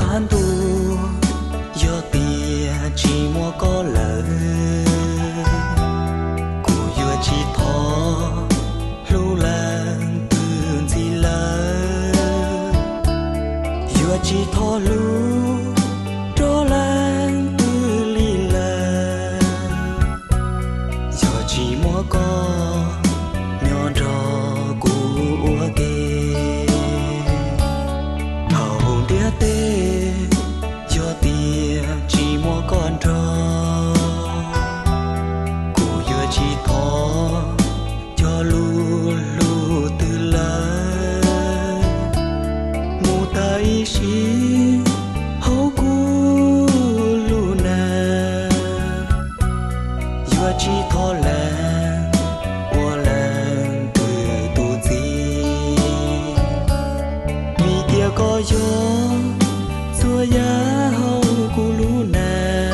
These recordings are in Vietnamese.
bán tu do tia chỉ mua có lỡ cụ vừa chỉ thọ lưu làng tương gì lỡ vừa chỉ thọ lưu cho làng tư li lờ giờ chỉ mua có nhỏ rò cụ ua kê hậu tia tê cho tia chỉ mua con trò cụ vừa chỉ thọ cho lu lu từ lời mù tay xí hậu cụ lu nà vừa chỉ thọ làng qua làng từ tu gì vì tia có gió xua giá hậu cụ lu nà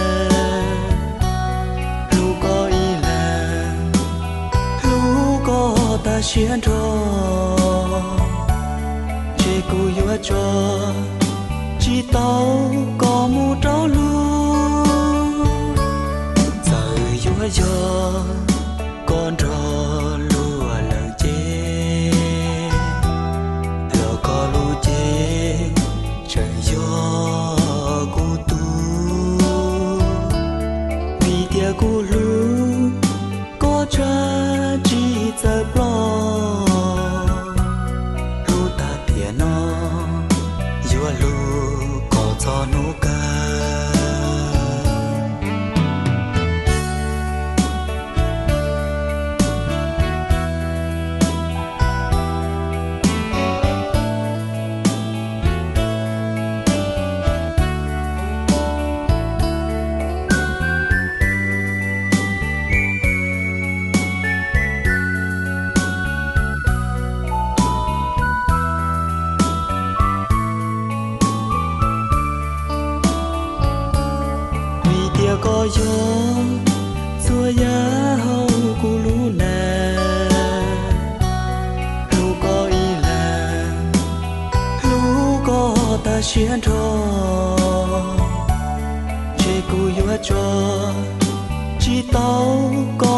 lu có ý làng lu có ta xuyên trò chê cụ vừa cho chỉ tao có mu trao lu giờ vừa gió con trò lúa lợn chê lỡ có lu chê trời gió cụ tu vì tia cụ lu có cha chỉ giờ lo lu ta tia nó vừa lu có cho nu ca có gió xua giá hậu cụ lu nà lu có ý làng lu có ta xuyên trò chê cụ vừa cho chỉ tao có